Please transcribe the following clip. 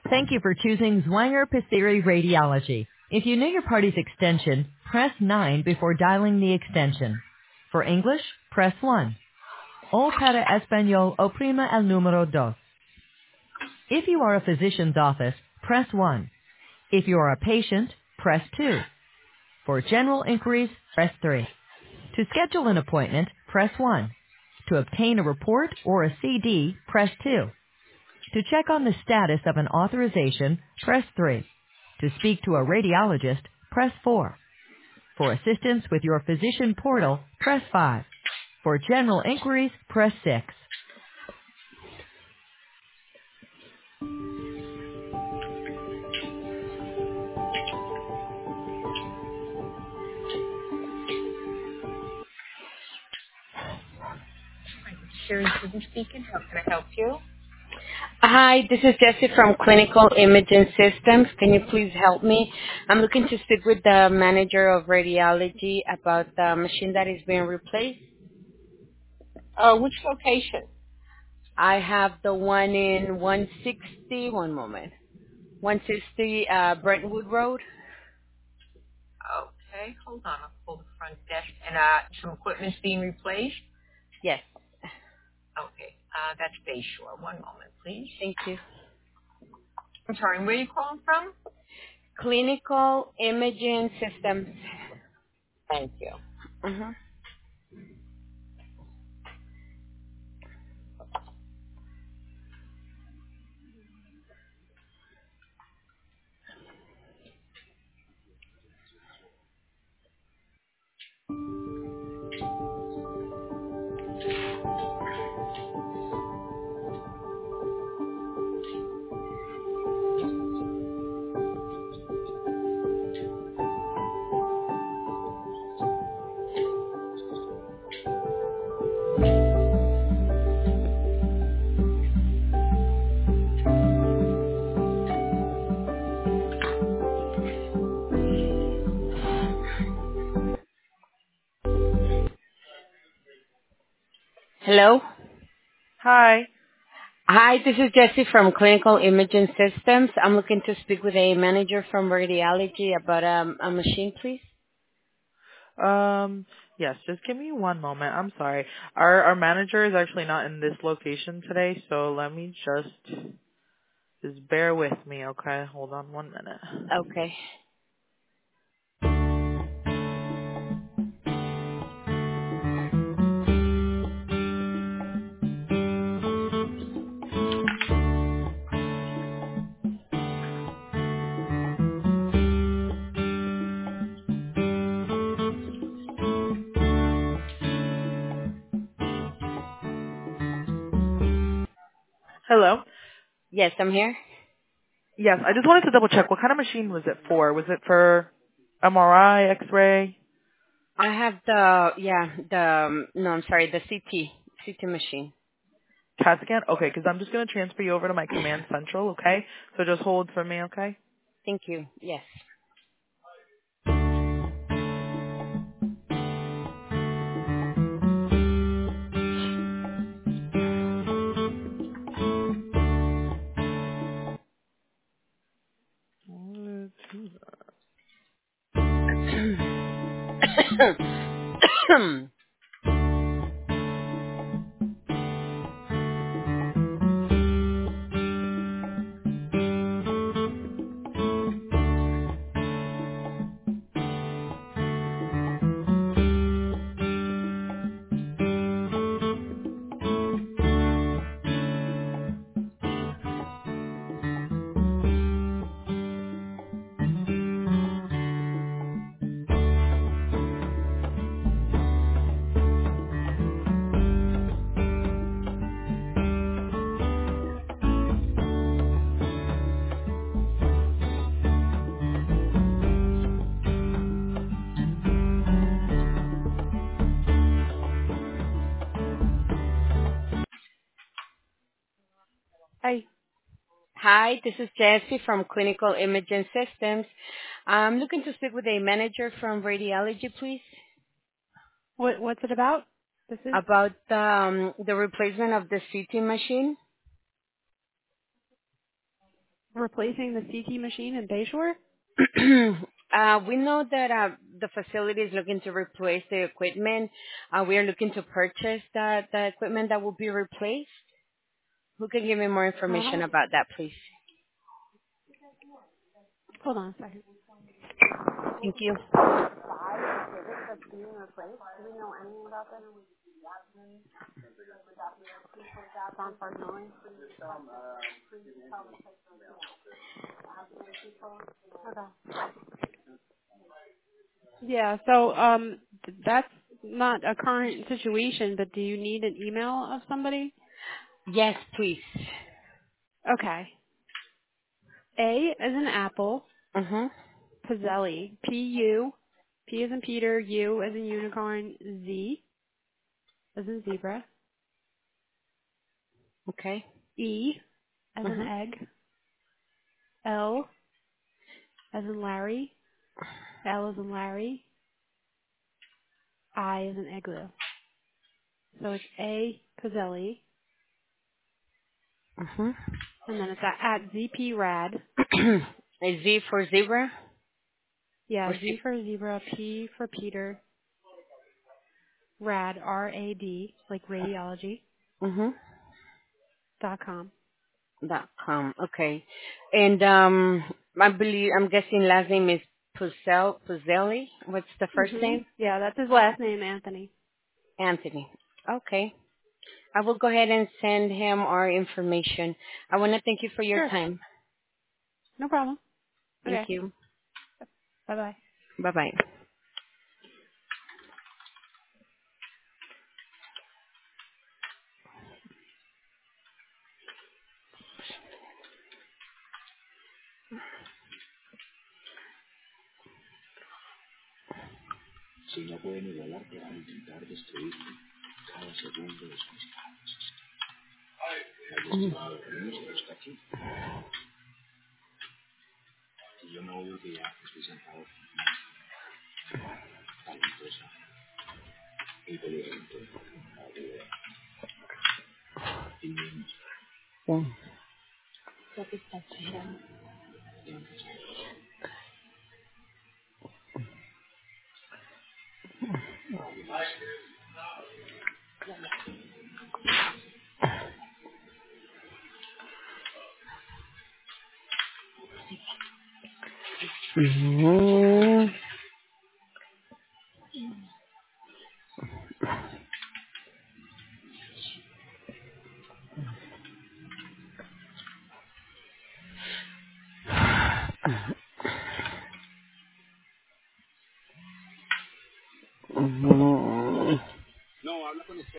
Thank you for choosing Zwanger Pissiri Radiology. If you know your party's extension, press 9 before dialing the extension. For English, press 1. O para español, oprima el número dos. If you are a physician's office, press 1. If you are a patient, press 2. For general inquiries, press 3. To schedule an appointment, press 1. To obtain a report or a CD, press 2. To check on the status of an authorization, press 3. To speak to a radiologist, press 4. For assistance with your physician portal, press 5. For general inquiries, press 6. Sherry Susan speaking. How can I help you? Hi, this is Jessie from Clinical Imaging Systems. Can you please help me? I'm looking to speak with the manager of radiology about the machine that is being replaced. Which location? I have the one in 160, one moment, 160 Brentwood Road. Okay, hold on. I'll pull the front desk. And some equipment's being replaced? Yes, Okay, that's Bayshore. One moment, please. thank you. I'm sorry, where are you calling from? Clinical Imaging Systems. Thank you. Uh-huh. Hello? Hi. Hi, this is Jessie from Clinical Imaging Systems. I'm looking to speak with a manager from radiology about a machine, please. Yes, just give me one moment. I'm sorry. Our manager is actually not in this location today, so let me just bear with me, okay? Hold on one minute. Okay. Hello? Yes, I'm here. Yes, I just wanted to double check. What kind of machine was it for? Was it for MRI, X-ray, I have no, I'm sorry, the CT machine. CAT scan? Okay, because I'm just going to transfer you over to my command central, okay? So just hold for me, okay? Thank you. Yes. Hi. Hi, this is Jessie from Clinical Imaging Systems. I'm looking to speak with a manager from radiology, please, What's it about? This is? about the replacement of the CT machine. Replacing the CT machine in Bayshore? We know that the facility is looking to replace the equipment. We are looking to purchase the equipment that will be replaced. Who can give me more information Uh-huh. about that, please? Hold on a second. Thank you. Yeah, so that's not a current situation, but do you need an email of somebody? Yes, please. Okay. A as in apple, Mhm. Pizzelli, P-U, P as in Peter, U as in unicorn, Z as in zebra, Okay. E as in Mhm. egg, L as in Larry, L as in Larry, I as in igloo. So it's A Pizzelli, Mhm. and then it's at ZPRAD. Is Z for zebra Yeah, or Z C? for zebra, P for Peter, RAD, R-A-D, like radiology, Mhm. .com. .com. Okay. And I'm guessing last name is Puzzelli. What's the first name? Yeah, that's his last name, Anthony. Anthony. Okay. I will go ahead and send him our information. I want to thank you for your Sure. time. No problem. Thank Okay. you. Bye-bye. Bye-bye. Mhm. Mhm.